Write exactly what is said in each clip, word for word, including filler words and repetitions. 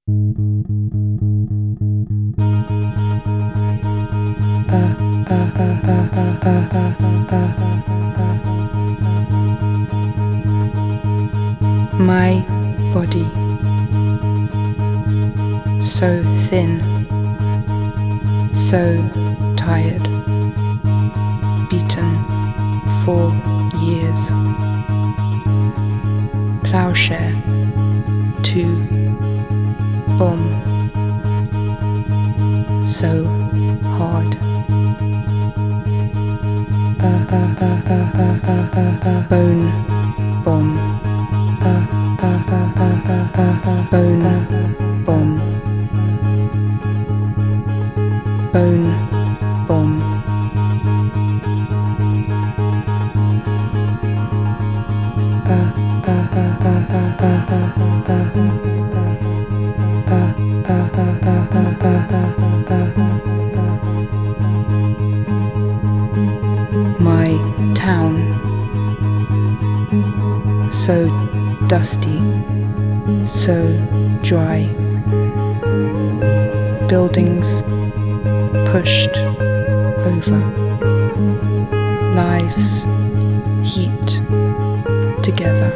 My body, so thin, so tired, beaten for years. Plowshare to bomb, so hard. Bone bomb, bone bomb, bone bomb. My town, so dusty, so dry. Buildings pushed over, lives heaped together.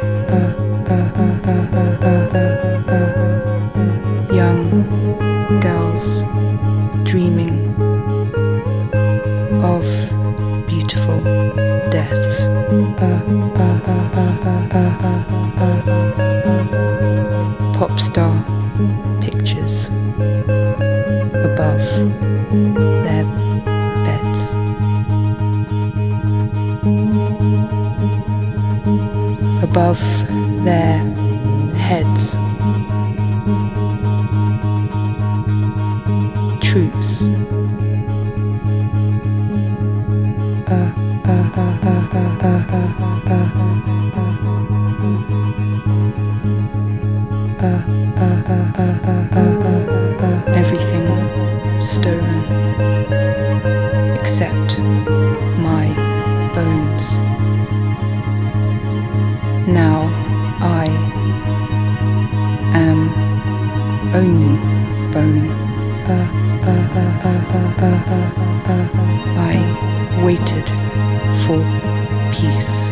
Young girls dreaming of beautiful deaths. Pop star pictures above their beds. Above their heads. Troops. Everything stolen except my bones. Now I am only bone. I waited for peace.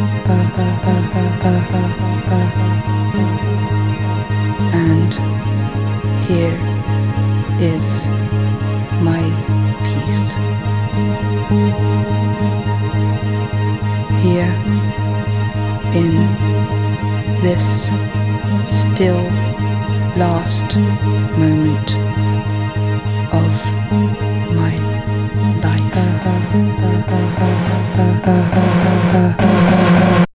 And here is my peace. Here in this still last moment of my life.